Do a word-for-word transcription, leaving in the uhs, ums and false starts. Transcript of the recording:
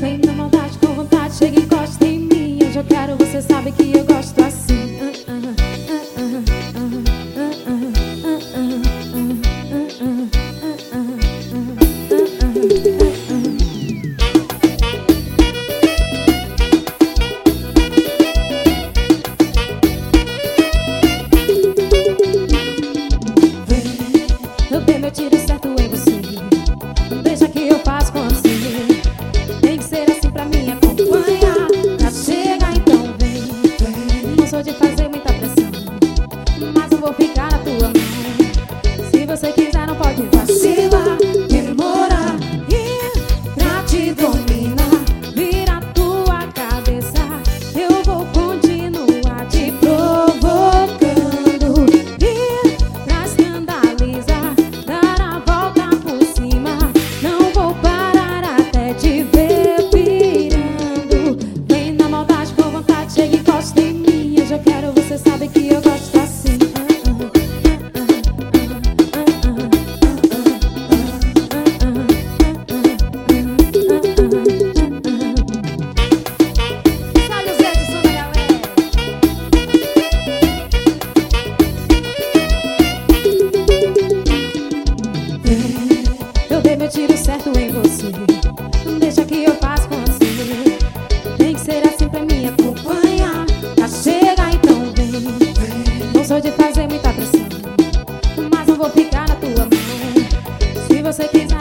Vem na maldade, com vontade, chega e encosta em mim. Hoje eu quero, você sabe que eu gosto assim. Eu dei meu tiro certo em você. Deixa que eu faço com você. Tem que ser assim pra me acompanhar. Já chega, então vem. Não sou de fazer muita pressão, mas não vou ficar na tua mão. Se você quiser não pode vacilar, demorar. E pra te dominar, vira tua cabeça. Eu vou continuar te provocando. E pra escandalizar, dar a volta por cima. Não vou parar até te ver pirando. Vem na maldade, com vontade, chega e encosta em mim. Hoje eu quero, você sabe que eu gosto assim. Olha os Edson da galera. Eu dei meu tiro certo em você. Deixa que eu faço com você. Tem que ser assim pra me acompanhar. Já chega, então vem. Não sou de fazer muita pressão, mas não vou ficar na tua mão. Se você quiser